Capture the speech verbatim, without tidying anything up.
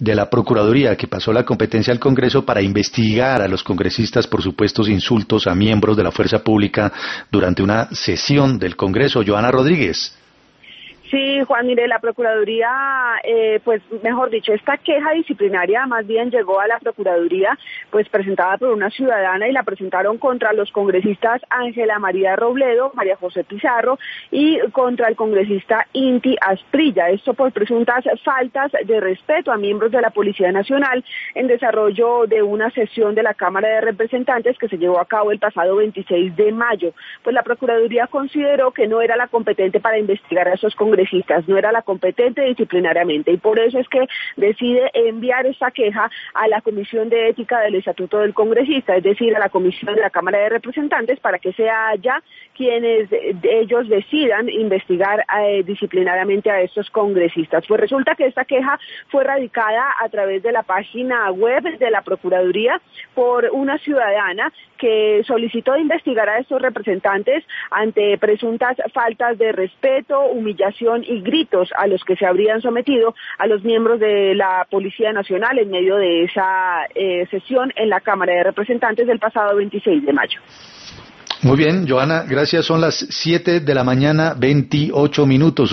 de la Procuraduría, que pasó la competencia al Congreso para investigar a los congresistas por supuestos insultos a miembros de la fuerza pública durante una sesión del Congreso. Joana Rodríguez. Sí, Juan, mire, la Procuraduría, eh, pues mejor dicho, esta queja disciplinaria más bien llegó a la Procuraduría, pues presentada por una ciudadana, y la presentaron contra los congresistas Ángela María Robledo, María José Pizarro y contra el congresista Inti Asprilla. Esto por presuntas faltas de respeto a miembros de la Policía Nacional en desarrollo de una sesión de la Cámara de Representantes que se llevó a cabo el pasado veintiséis de mayo. Pues la Procuraduría consideró que no era la competente para investigar a esos congresistas, no era la competente disciplinariamente, y por eso es que decide enviar esta queja a la Comisión de Ética del Estatuto del Congresista, es decir, a la Comisión de la Cámara de Representantes, para que sea ya quienes de ellos decidan investigar eh, disciplinariamente a estos congresistas. Pues resulta que esta queja fue radicada a través de la página web de la Procuraduría por una ciudadana que solicitó investigar a estos representantes ante presuntas faltas de respeto, humillación y gritos a los que se habrían sometido a los miembros de la Policía Nacional en medio de esa eh, sesión en la Cámara de Representantes del pasado veintiséis de mayo. Muy bien, Joana, gracias. Son las siete de la mañana, veintiocho minutos.